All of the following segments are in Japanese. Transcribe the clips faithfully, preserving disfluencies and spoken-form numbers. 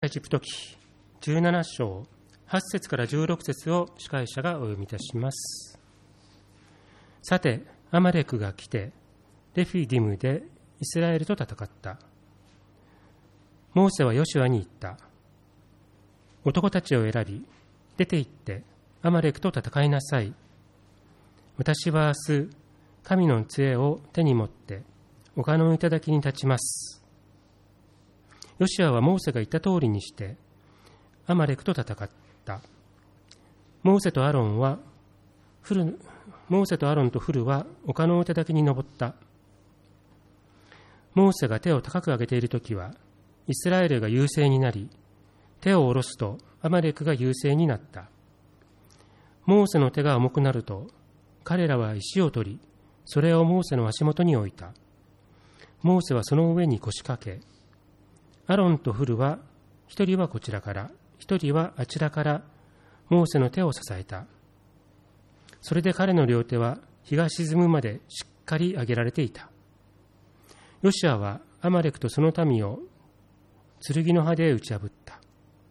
エジプト記じゅうなな章はち節からじゅうろく節を司会者がお読みいたします。さて、アマレクが来て、レフィディムでイスラエルと戦った。モーセはヨシュアに言った。男たちを選び、出て行ってアマレクと戦いなさい。私は明日、神の杖を手に持って、丘の頂に立ちます。ヨシュアはモーセが言った通りにして、アマレクと戦った。モーセとアロンは、フル、モーセとアロンとフルは丘の頂に登った。モーセが手を高く上げているときは、イスラエルが優勢になり、手を下ろすとアマレクが優勢になった。モーセの手が重くなると、彼らは石を取り、それをモーセの足元に置いた。モーセはその上に腰掛け、アロンとフルは、一人はこちらから、一人はあちらから、モーセの手を支えた。それで彼の両手は、日が沈むまでしっかり上げられていた。ヨシュアは、アマレクとその民を、剣の刃で打ち破った。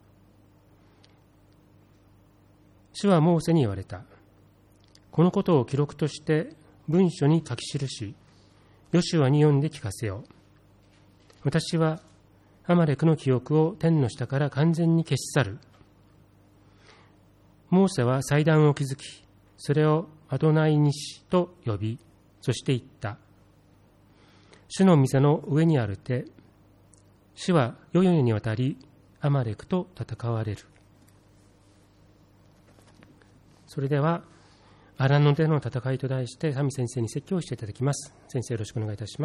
主はモーセに言われた。このことを記録として文書に書き記し、ヨシュアに読んで聞かせよう。私はアマレクの記憶を天の下から完全に消し去る。モーセは祭壇を築き、それをアドナイニシと呼び、そして言った。主の御座の上にある手、主は世々にわたりアマレクと戦われる。それでは、荒野での戦いと題して、サミ先生に説教していただきます。先生、よろしくお願いいたします。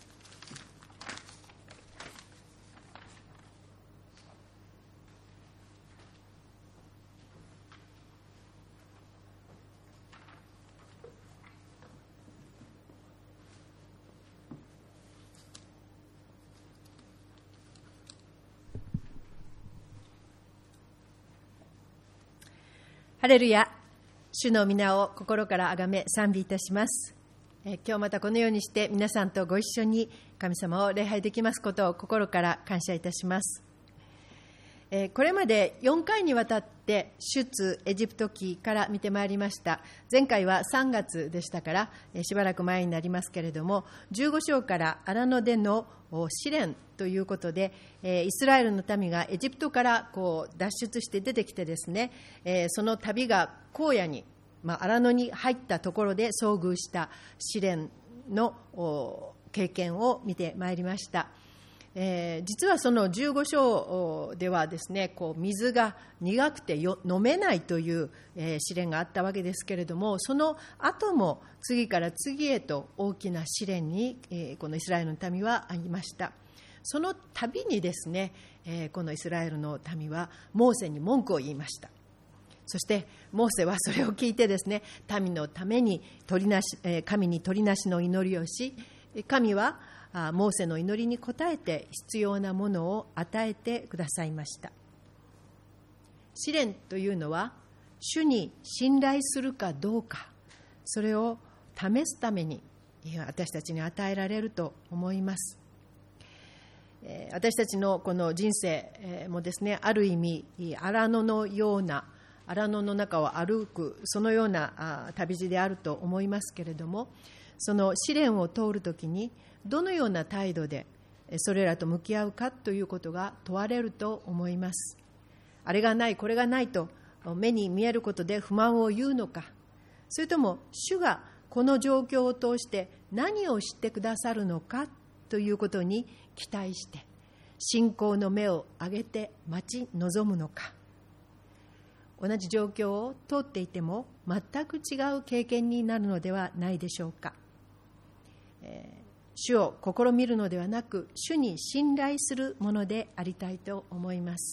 ハレルヤ、主の皆を心からあがめ賛美いたします。え今日またこのようにして皆さんとご一緒に神様を礼拝できますことを心から感謝いたします。えこれまでよんかいにわたって出エジプト記から見てまいりました。前回はさんがつでしたから、えしばらく前になりますけれども、じゅうご章から荒野での試練ということで、イスラエルの民がエジプトからこう脱出して出てきてですね、その旅が荒野に、まあ、荒野に入ったところで遭遇した試練の経験を見てまいりました。えー、実はそのじゅうご章ではですね、こう水が苦くてよ飲めないという、えー、試練があったわけですけれども、その後も次から次へと大きな試練に、えー、このイスラエルの民はありました。その度にですね、えー、このイスラエルの民はモーセに文句を言いました。そしてモーセはそれを聞いてですね、民のために取りなし、えー、神に取りなしの祈りをし、神はモーセの祈りに応えて必要なものを与えてくださいました。試練というのは、主に信頼するかどうか、それを試すために私たちに与えられると思います。私たちのこの人生もですね、ある意味荒野のような、荒野の中を歩く、そのような旅路であると思いますけれども、その試練を通るときにどのような態度でそれらと向き合うかということが問われると思います。あれがない、これがないと目に見えることで不満を言うのか、それとも主がこの状況を通して何を知ってくださるのかということに期待して信仰の目を上げて待ち望むのか。同じ状況を通っていても全く違う経験になるのではないでしょうか。えー主を試みるのではなく、主に信頼するものでありたいと思います。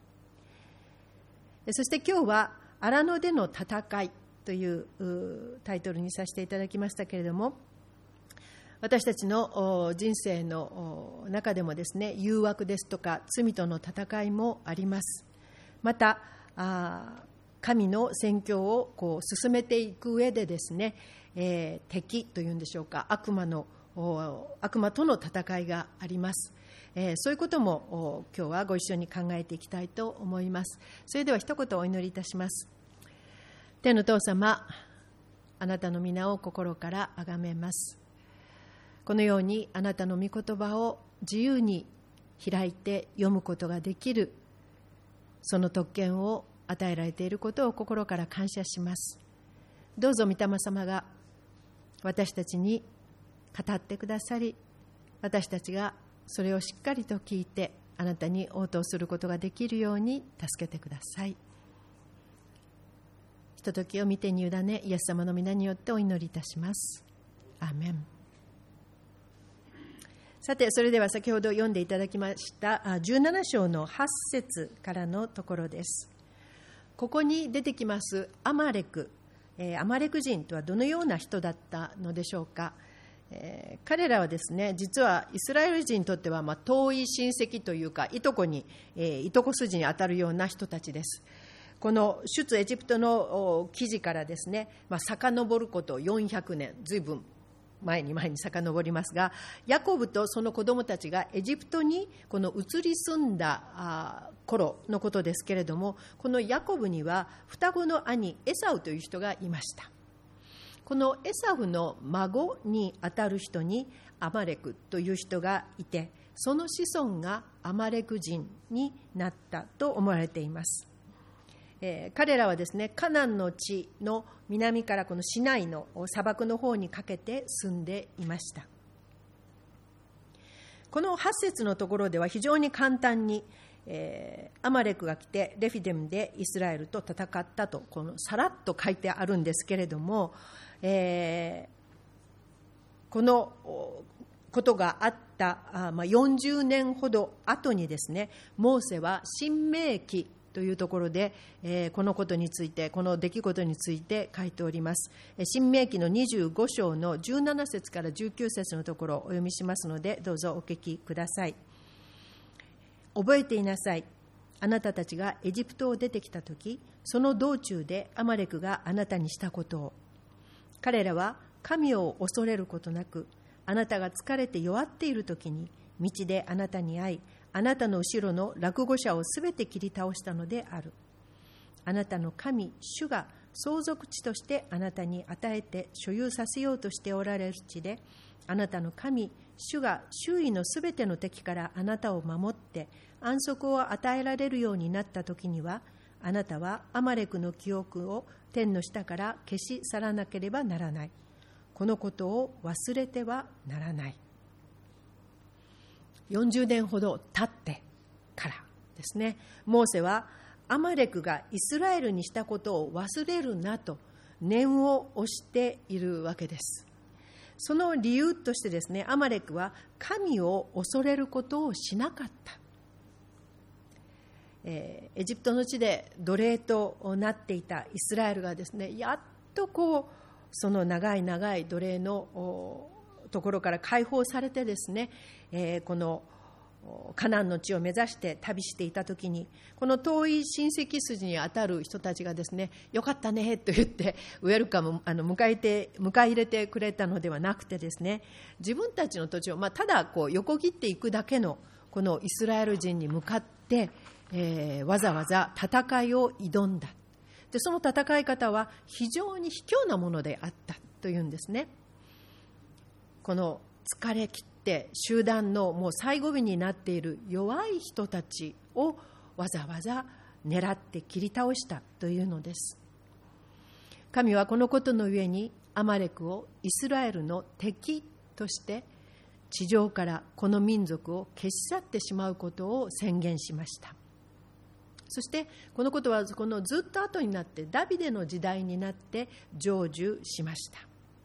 そして今日は荒野での戦いというタイトルにさせていただきましたけれども、私たちの人生の中でもですね、誘惑ですとか罪との戦いもあります。また神の宣教をこう進めていく上でですね、えー、敵というんでしょうか、悪魔の悪魔との戦いがあります。えー、そういうことも今日はご一緒に考えていきたいと思います。それでは一言お祈りいたします。天の父様、あなたの皆を心からあがめます。このようにあなたの御言葉を自由に開いて読むことができる、その特権を与えられていることを心から感謝します。どうぞ御霊様が私たちに語ってくださり、私たちがそれをしっかりと聞いてあなたに応答することができるように助けてください。ひとときを見てに委ね、イエス様の皆によってお祈りいたします。アーメン。さて、それでは先ほど読んでいただきましたじゅうなな章のはち節からのところです。ここに出てきますアマレク、えー、アマレク人とはどのような人だったのでしょうか。えー、彼らはですね、実はイスラエル人にとっては、まあ、遠い親戚というかいとこに、えー、いとこ筋にあたるような人たちです。この出エジプトの記事からですね、まあ、遡ることよんひゃくねん、ずいぶん前に前に遡りますが、ヤコブとその子供たちがエジプトにこの移り住んだ頃のことですけれども、このヤコブには双子の兄エサウという人がいました。このエサウの孫にあたる人にアマレクという人がいて、その子孫がアマレク人になったと思われています。えー、彼らはですね、カナンの地の南からこのシナイの砂漠の方にかけて住んでいました。このはち節のところでは非常に簡単に、えー、アマレクが来てレフィデムでイスラエルと戦ったと、このさらっと書いてあるんですけれども、えー、このことがあったあ、まあ、よんじゅうねんほど後にですね、モーセは新明記というところで、えー、このことについて、この出来事について書いております。新明記のにじゅうご章のじゅうなな節からじゅうきゅう節のところをお読みしますので、どうぞお聞きください。覚えていなさい。あなたたちがエジプトを出てきたとき、その道中でアマレクがあなたにしたことを。彼らは神を恐れることなく、あなたが疲れて弱っているときに、道であなたに会い、あなたの後ろの落後者をすべて切り倒したのである。あなたの神、主が相続地としてあなたに与えて所有させようとしておられる地で、あなたの神、主が周囲のすべての敵からあなたを守って安息を与えられるようになったときには、あなたはアマレクの記憶を天の下から消し去らなければならない。このことを忘れてはならない。よんじゅうねんほど経ってからですね、モーセはアマレクがイスラエルにしたことを忘れるなと念を押しているわけです。その理由としてですね、アマレクは神を恐れることをしなかった。えー、エジプトの地で奴隷となっていたイスラエルがですね、やっとこうその長い長い奴隷のところから解放されてですね、えー、このカナンの地を目指して旅していたときに、この遠い親戚筋にあたる人たちがですね、よかったねと言ってウェルカム、あの迎えて迎え入れてくれたのではなくてですね、自分たちの土地を、まあ、ただこう横切っていくだけのこのイスラエル人に向かって、えー、わざわざ戦いを挑んだ。でその戦い方は非常に卑怯なものであったというんですね。この疲れ切って集団のもう最後尾になっている弱い人たちをわざわざ狙って切り倒したというのです。神はこのことのゆえにアマレクをイスラエルの敵として地上からこの民族を消し去ってしまうことを宣言しました。そしてこのことはこのずっと後になってダビデの時代になって成就しました。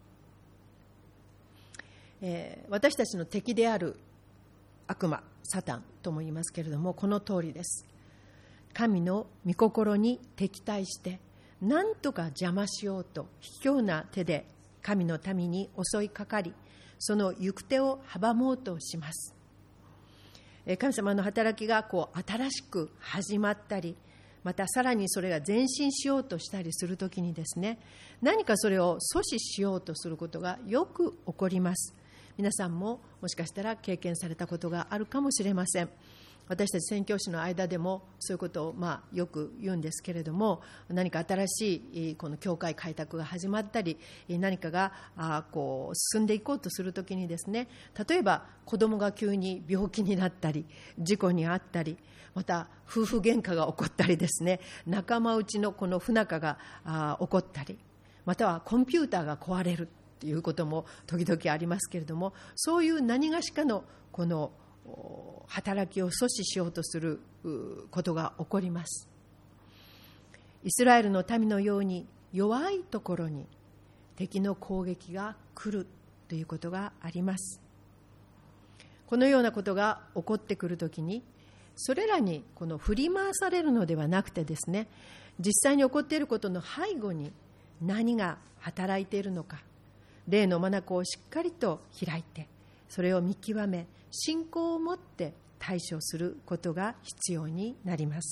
えー、私たちの敵である悪魔サタンとも言いますけれども、この通りです。神の御心に敵対して何とか邪魔しようと卑怯な手で神の民に襲いかかり、その行く手を阻もうとします。神様の働きがこう新しく始まったり、またさらにそれが前進しようとしたりするときにですね、何かそれを阻止しようとすることがよく起こります。 皆さんももしかしたら経験されたことがあるかもしれません。私たち宣教師の間でもそういうことをまあよく言うんですけれども、何か新しいこの教会開拓が始まったり、何かがあこう進んでいこうとするときにですね、例えば子供が急に病気になったり、事故に遭ったり、また夫婦喧嘩が起こったりですね、仲間内のこの不仲があ起こったり、またはコンピューターが壊れるということも時々ありますけれども、そういう何がしかのこの働きを阻止しようとすることが起こります。イスラエルの民のように弱いところに敵の攻撃が来るということがあります。このようなことが起こってくるときに、それらにこの振り回されるのではなくてですね、実際に起こっていることの背後に何が働いているのか、霊の眼をしっかりと開いて、それを見極め、信仰を持って対処することが必要になります。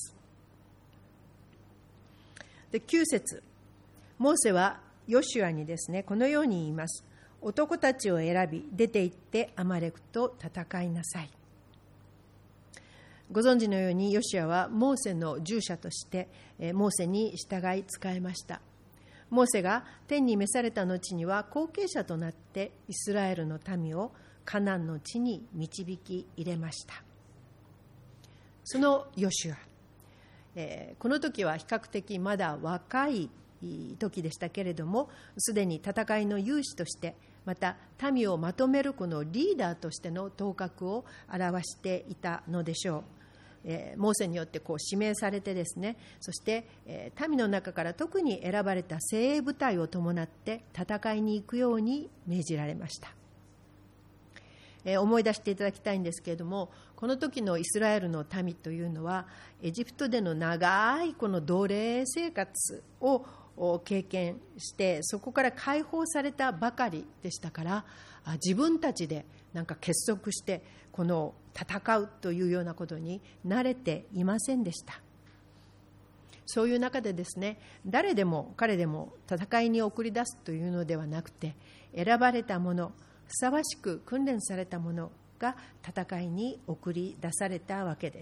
で、きゅう節、モーセはヨシュアにですね、このように言います。男たちを選び、出て行ってアマレクと戦いなさい。ご存知のようにヨシュアはモーセの従者としてモーセに従い仕えました。モーセが天に召された後には後継者となってイスラエルの民をカナンの地に導き入れました。そのヨシュア、えー、この時は比較的まだ若い時でしたけれども、すでに戦いの勇士として、また民をまとめるこのリーダーとしての頭角を表していたのでしょう。えー、モーセによってこう指名されてですね、そして、えー、民の中から特に選ばれた精鋭部隊を伴って戦いに行くように命じられました。えー、思い出していただきたいんですけれども、この時のイスラエルの民というのはエジプトでの長いこの奴隷生活を経験して、そこから解放されたばかりでしたから、自分たちでなんか結束してこの戦うというようなことに慣れていませんでした。そういう中でですね、誰でも彼でも戦いに送り出すというのではなくて、選ばれた者、ふさわしく訓練された者が戦いに送り出されたわけです。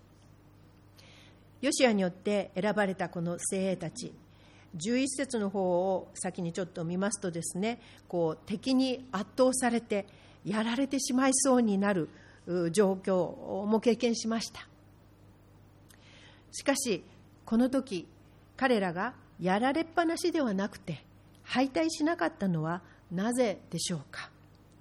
ヨシュアによって選ばれたこの精鋭たち、じゅういち節の方を先にちょっと見ますとですね、こう敵に圧倒されてやられてしまいそうになる状況も経験しました。しかしこの時彼らがやられっぱなしではなくて敗退しなかったのはなぜでしょうか。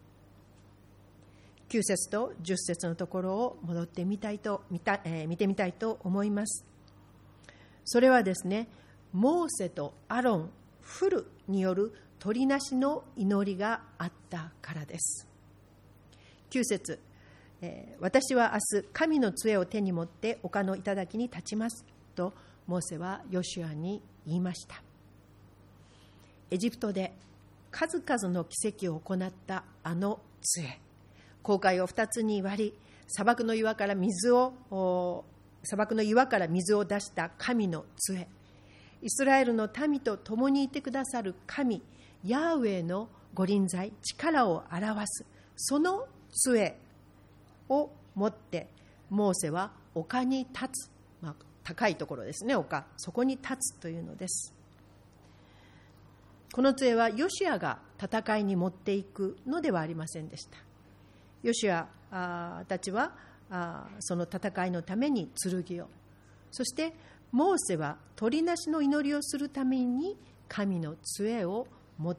きゅう節とじゅっ節のところを戻ってみたいと見た、えー、見てみたいと思います。それはですね、モーセとアロン、フルによる取りなしの祈りがあったからです。きゅう節、えー、私は明日神の杖を手に持って丘の頂に立ちますとモーセはヨシュアに言いました。エジプトで数々の奇跡を行ったあの杖、紅海を二つに割り、砂漠の岩から水を砂漠の岩から水を出した神の杖、イスラエルの民と共にいてくださる神ヤーウェイの御臨在、力を表すその杖を持ってモーセは丘に立つ、まあ、高いところですね、丘、そこに立つというのです。この杖はヨシュアが戦いに持っていくのではありませんでした。ヨシュアたちはあその戦いのために剣を、そしてモーセは取りなしの祈りをするために神の杖を持って、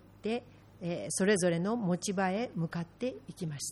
えー、それぞれの持ち場へ向かっていきました。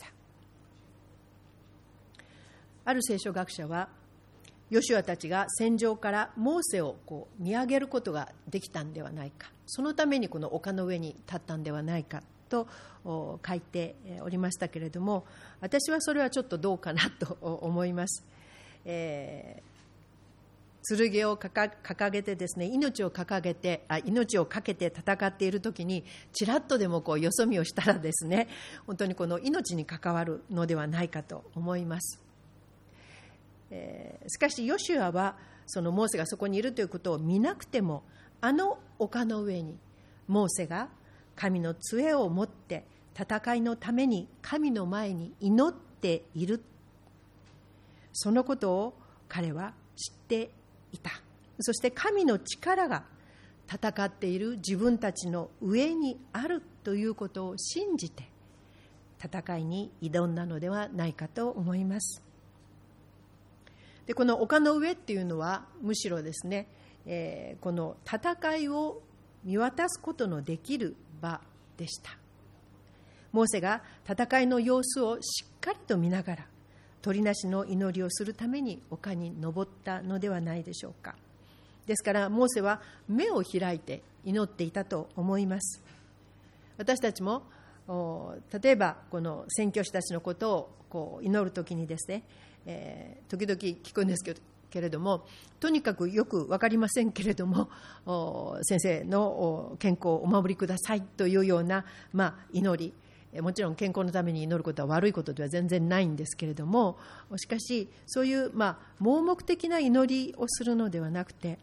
ある聖書学者はヨシュアたちが戦場からモーセをこう見上げることができたんではないか、そのためにこの丘の上に立ったんではないかと書いておりましたけれども、私はそれはちょっとどうかなと思います。えー、剣を掲げてですね、命を掲げてあ命をかけて戦っているときにちらっとでもこうよそ見をしたらですね、本当にこの命に関わるのではないかと思います。えー、しかしヨシュアはそのモーセがそこにいるということを見なくても、あの丘の上にモーセが神の杖を持って戦いのために神の前に祈っている。そのことを彼は知っていた。そして神の力が戦っている自分たちの上にあるということを信じて戦いに挑んだのではないかと思います。で、この丘の上っていうのはむしろですね、えー、この戦いを見渡すことのできる場でした。モーセが戦いの様子をしっかりと見ながら鳥なしの祈りをするために丘に登ったのではないでしょうか。ですからモーセは目を開いて祈っていたと思います。私たちも例えばこの宣教師たちのことをこう祈るときにですね、えー、時々聞くんですけどけれども、とにかくよく分かりませんけれども、先生の健康をお守りくださいというような、まあ、祈り、もちろん健康のために祈ることは悪いことでは全然ないんですけれども、しかしそういう、まあ、盲目的な祈りをするのではなくて、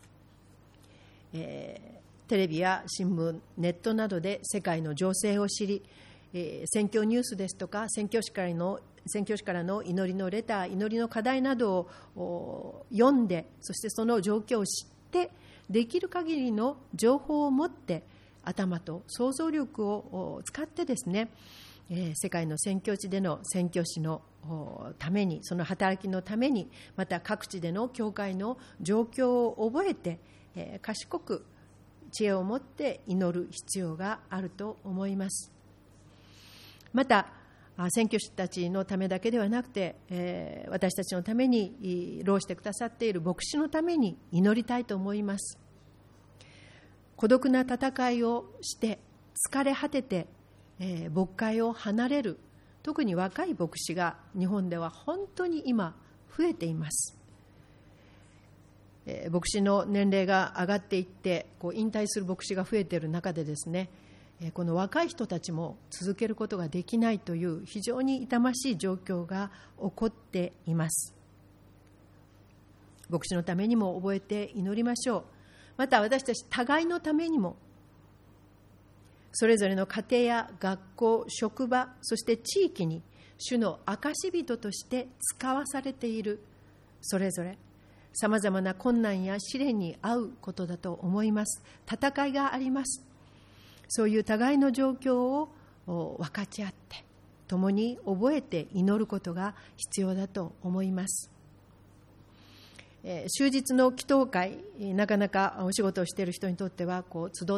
えー、テレビや新聞、ネットなどで世界の情勢を知り、えー、宣教ニュースですとか宣教師からの宣教師からの祈りのレター、祈りの課題などを読んで、そしてその状況を知って、できる限りの情報を持って頭と想像力を使ってですね、世界の宣教地での宣教師のために、その働きのために、また各地での教会の状況を覚えて、賢く知恵を持って祈る必要があると思います。また宣教師たちのためだけではなくて、えー、私たちのために労してくださっている牧師のために祈りたいと思います。孤独な戦いをして疲れ果てて、えー、牧会を離れる、特に若い牧師が日本では本当に今増えています。えー、牧師の年齢が上がっていってこう引退する牧師が増えている中でですね、この若い人たちも続けることができないという非常に痛ましい状況が起こっています。牧師のためにも覚えて祈りましょう。また私たち互いのためにも、それぞれの家庭や学校、職場、そして地域に主の証人として使わされている、それぞれさまざまな困難や試練に遭うことだと思います。戦いがあります。そういう互いの状況を分かち合って共に覚えて祈ることが必要だと思います。えー、終日の祈祷会、なかなかお仕事をしている人にとってはこう集って、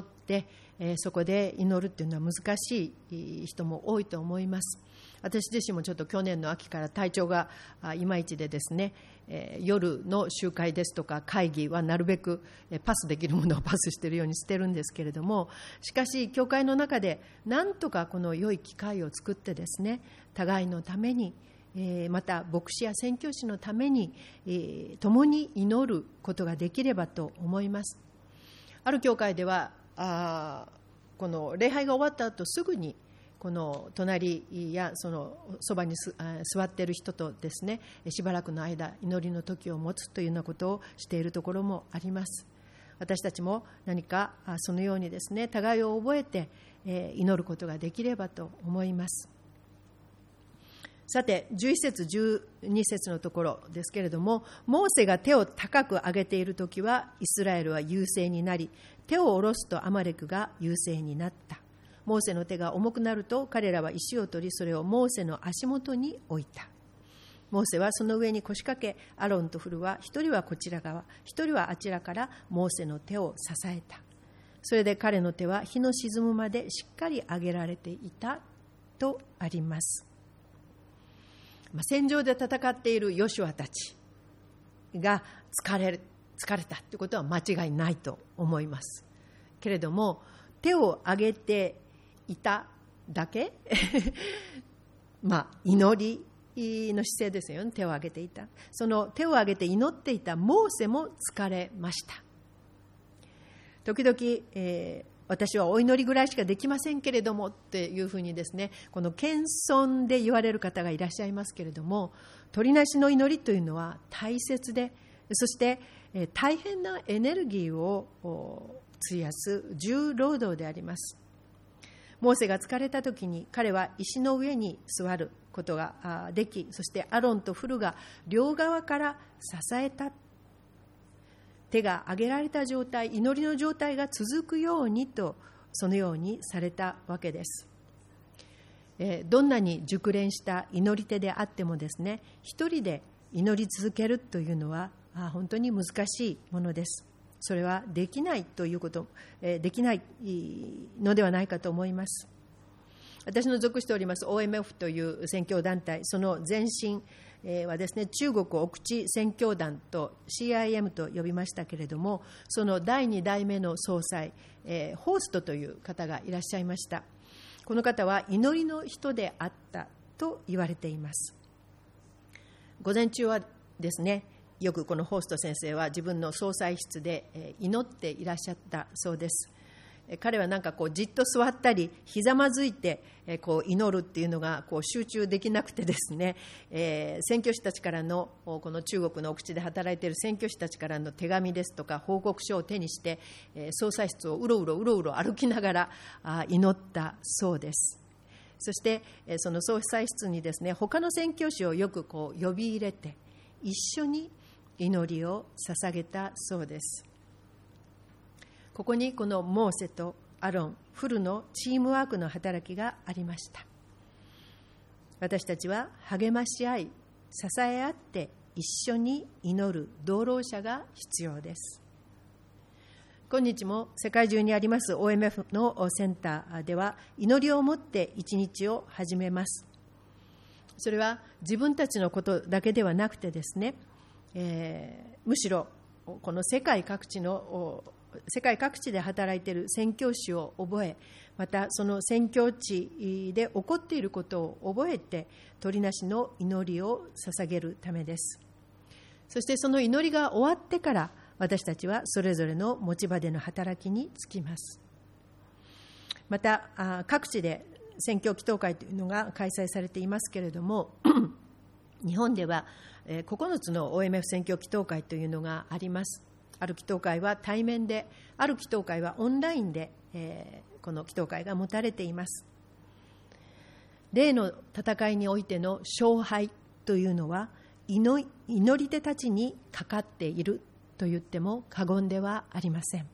えー、そこで祈るというのは難しい人も多いと思います。私自身もちょっと去年の秋から体調がいまいちでですね、えー、夜の集会ですとか会議はなるべくパスできるものをパスしているようにしてるんですけれども、しかし教会の中でなんとかこの良い機会を作ってですね、互いのために、えー、また牧師や宣教師のために、えー、共に祈ることができればと思います。ある教会ではあこの礼拝が終わった後すぐにこの隣やそのそばに座っている人とですね、しばらくの間祈りの時を持つというようなことをしているところもあります。私たちも何かそのようにですね、互いを覚えて祈ることができればと思います。さて、じゅういち節じゅうに節のところですけれども、モーセが手を高く上げているときはイスラエルは優勢になり、手を下ろすとアマレクが優勢になった。モーセの手が重くなると彼らは石を取り、それをモーセの足元に置いた。モーセはその上に腰掛け、アロンとフルは一人はこちら側、一人はあちらからモーセの手を支えた。それで彼の手は日の沈むまでしっかり上げられていたとあります。戦場で戦っているヨシュアたちが疲れる、疲れたということは間違いないと思いますけれども、手を挙げていただけまあ祈りの姿勢ですよね。手を挙げていた、その手を挙げて祈っていたモーセも疲れました。時々、えー、私はお祈りぐらいしかできませんけれどもっていうふうにですね、この謙遜で言われる方がいらっしゃいますけれども、鳥なしの祈りというのは大切で、そして、えー、大変なエネルギーを費やす重労働であります。 モーセが疲れたときに彼は石の上に座ることができ、そしてアロンとフルが両側から支えた。手が上げられた状態、祈りの状態が続くようにと、そのようにされたわけです。どんなに熟練した祈り手であってもですね、一人で祈り続けるというのは本当に難しいものです。それはできないということ、できないのではないかと思います。私の属しております オーエムエフ という宣教団体、その前身はですね、中国奥地宣教団と シーアイエム と呼びましたけれども、そのだいに代目の総裁、ホーストという方がいらっしゃいました。この方は祈りの人であったと言われています。午前中はですね、よくこのホースト先生は自分の総裁室で祈っていらっしゃったそうです。彼はなんかこうじっと座ったりひざまずいてこう祈るっていうのがこう集中できなくてですね、えー、宣教師たちからのこの中国の奥地で働いている宣教師たちからの手紙ですとか報告書を手にして、えー、総裁室をうろうろうろうろ歩きながらあ祈ったそうです。そしてその総裁室にですね、他の宣教師をよくこう呼び入れて一緒に祈りを捧げたそうです。ここにこのモーセとアロン、フルのチームワークの働きがありました。私たちは励まし合い、支え合って一緒に祈る同労者が必要です。今日も世界中にあります オーエムエフ のセンターでは祈りを持って一日を始めます。それは自分たちのことだけではなくてですね、えー、むしろこの世界各地の世界各地で働いている宣教師を覚え、またその宣教地で起こっていることを覚えて取りなしの祈りを捧げるためです。そしてその祈りが終わってから私たちはそれぞれの持ち場での働きに就きます。また各地で宣教祈祷会というのが開催されていますけれども日本ではここのつの オーエムエフ 宣教祈祷会というのがあります。ある祈祷会は対面で、ある祈祷会はオンラインで、えー、この祈祷会が持たれています。霊の戦いにおいての勝敗というのは祈り手たちにかかっていると言っても過言ではありません。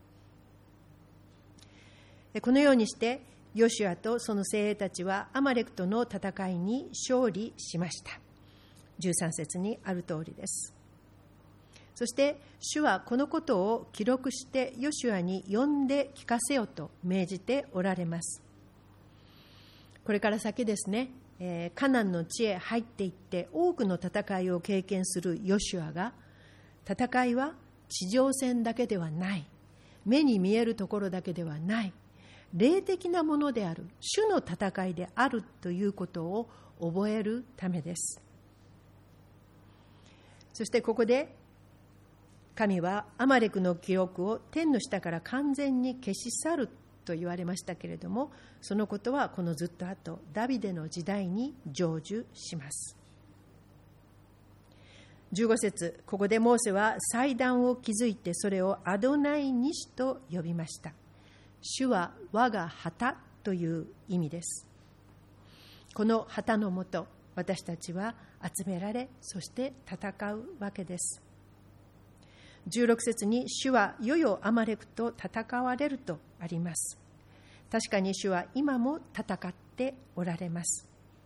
このようにしてヨシュアとその精鋭たちはアマレクとの戦いに勝利しました。じゅうさん節にある通りです。そして主はこのことを記録してヨシュアに読んで聞かせよと命じておられます。これから先ですね、えー、カナンの地へ入っていって多くの戦いを経験するヨシュアが、戦いは地上戦だけではない、目に見えるところだけではない、霊的なものである主の戦いであるということを覚えるためです。そしてここで神はアマレクの記録を天の下から完全に消し去ると言われましたけれども、そのことはこのずっと後ダビデの時代に成就します。じゅうご節、ここでモーセは祭壇を築いてそれをアドナイニシと呼びました。主は我が旗という意味です。この旗のもと私たちは集められ、そして戦うわけです。じゅうろく節に主は世々アマレクと戦われるとあります。確かに主は今も戦っておられます。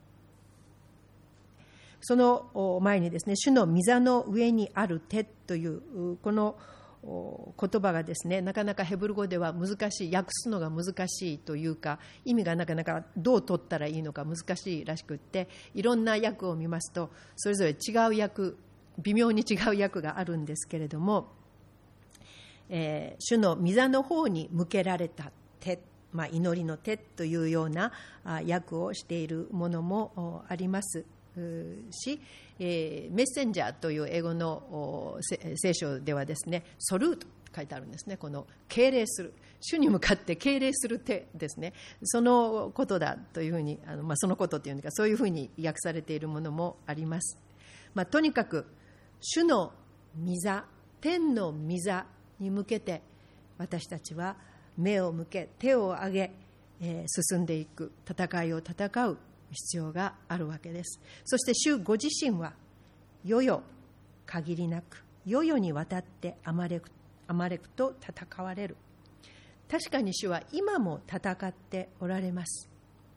その前にですね、主の御座の上にある手というこの言葉がですね、なかなかヘブル語では難しい、訳すのが難しいというか、意味がなかなかどう取ったらいいのか難しいらしくって、いろんな訳を見ますとそれぞれ違う訳、微妙に違う訳があるんですけれども、えー、主の御座の方に向けられた手、まあ、祈りの手というような訳をしているものもありますし、えー、メッセンジャーという英語の聖書ではですね、ソルートと書いてあるんですね。この敬礼する、主に向かって敬礼する手ですね、そのことだというふうに、あの、まあ、そのことというのか、そういうふうに訳されているものもあります。まあ、とにかく主の御座、天の御座に向けて私たちは目を向け、手を挙げ、 えー、進んでいく、戦いを戦う必要があるわけです。そして主ご自身は世々限りなく世々にわたってアマレク、アマレクと戦われる。確かに主は今も戦っておられます。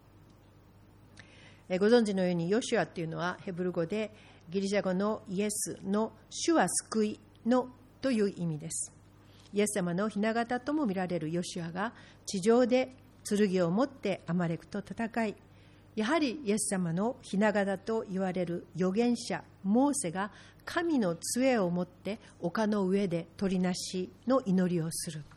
えご存知のようにヨシュアというのはヘブル語でギリシャ語のイエスの主は救いのという意味です。イエス様の雛形とも見られるヨシュアが地上で剣を持ってアマレクと戦い、やはりイエス様の雛形と言われる預言者モーセが神の杖を持って丘の上で取りなしの祈りをする。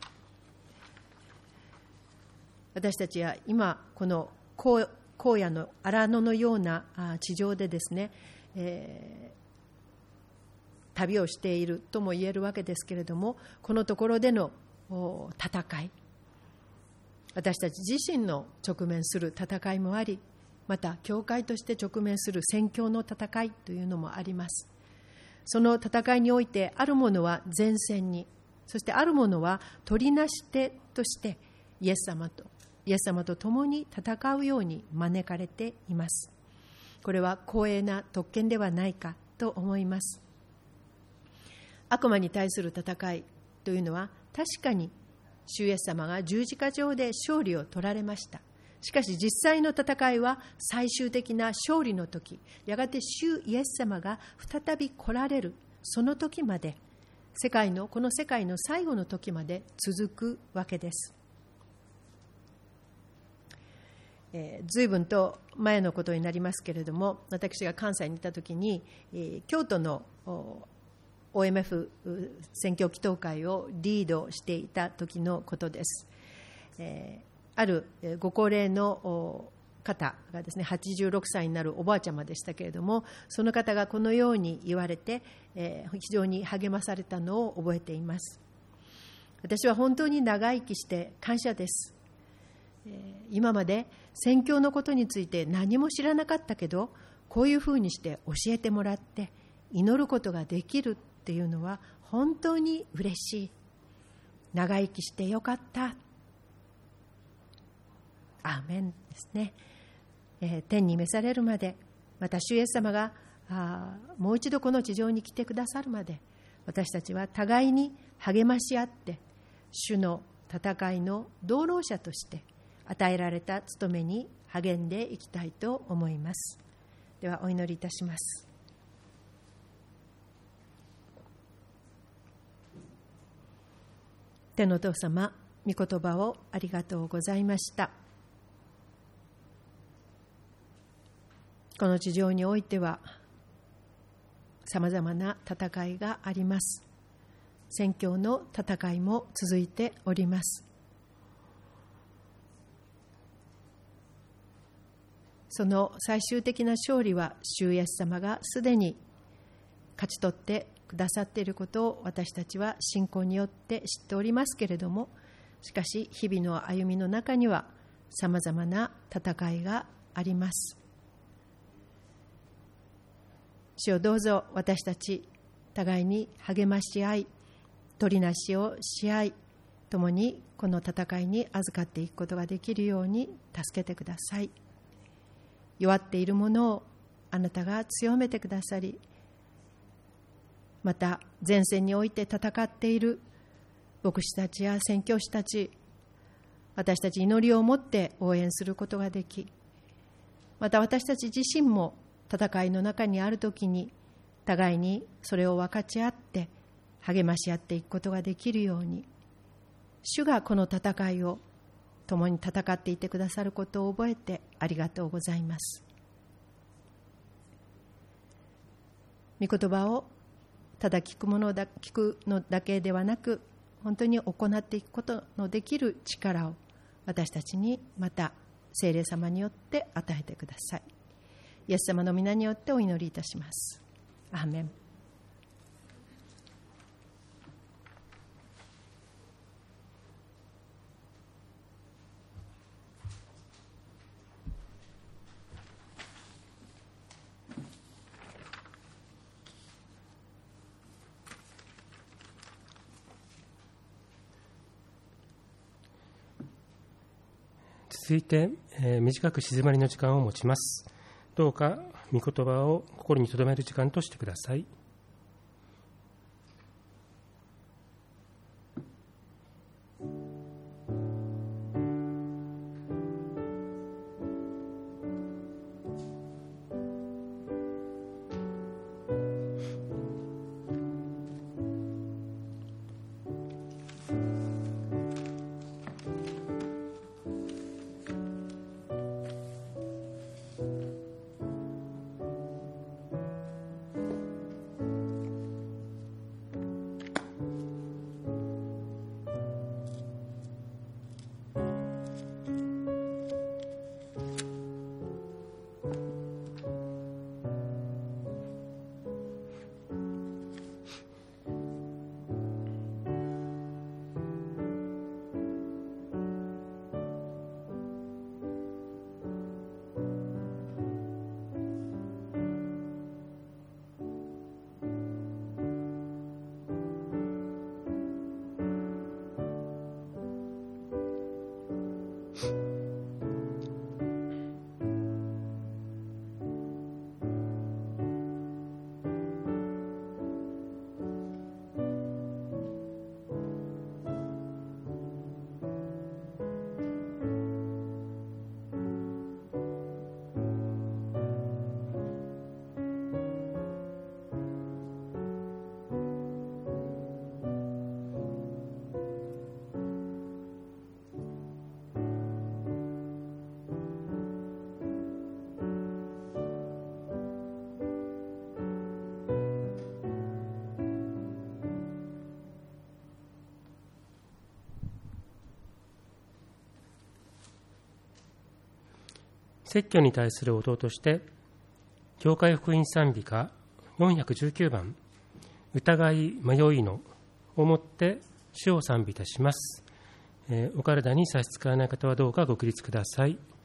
私たちは今この荒野の荒野のような地上でですね、えー、旅をしているとも言えるわけですけれども、このところでの戦い、私たち自身の直面する戦いもあり、また教会として直面する宣教の戦いというのもあります。その戦いにおいてあるものは前線に、そしてあるものは取りなし手としてイエス様とイエス様と共に戦うように招かれています。これは光栄な特権ではないかと思います。悪魔に対する戦いというのは確かに主イエス様が十字架上で勝利を取られました。しかし実際の戦いは最終的な勝利の時、やがて主イエス様が再び来られるその時まで、世界のこの世界の最後の時まで続くわけです。えー、随分と前のことになりますけれども、私が関西にいたときに、えー、京都の オーエムエフ 宣教祈祷会をリードしていた時のことです。えー、あるご高齢の方がですね、はちじゅうろくさいになるおばあちゃまでしたけれども、その方がこのように言われて、えー、非常に励まされたのを覚えています。私は本当に長生きして感謝です。今まで宣教のことについて何も知らなかったけど、こういうふうにして教えてもらって祈ることができるっていうのは本当に嬉しい。長生きしてよかった。アーメンですね。えー、天に召されるまで、また主イエス様があもう一度この地上に来てくださるまで、私たちは互いに励まし合って主の戦いの同労者として与えられた務めに励んでいきたいと思います。ではお祈りいたします。天のお父様、御言葉をありがとうございました。この地上においてはさまざまな戦いがあります。宣教の戦いも続いております。その最終的な勝利は主イエス様がすでに勝ち取ってくださっていることを私たちは信仰によって知っておりますけれども、しかし日々の歩みの中にはさまざまな戦いがあります。主をどうぞ私たち互いに励まし合い、取りなしをし合い、共にこの戦いに預かっていくことができるように助けてください。弱っているものをあなたが強めてくださり、また前線において戦っている牧師たちや宣教師たち、私たち祈りを持って応援することができ、また私たち自身も戦いの中にあるときに互いにそれを分かち合って励まし合っていくことができるように、主がこの戦いを共に戦っていてくださることを覚えてありがとうございます。御言葉をただ聞くものだ聞くのだけではなく、本当に行っていくことのできる力を私たちにまた聖霊様によって与えてください。イエス様の皆によってお祈りいたします。アーメン。 続いて、えー、短く静まりの時間を持ちます。どうか御言葉を心に留める時間としてください。説教に対する応答として、教会福音賛美歌よんひゃくじゅうきゅうばん、疑い迷いのをもって主を賛美いたします。えー、お体に差し支えない方はどうかご起立ください。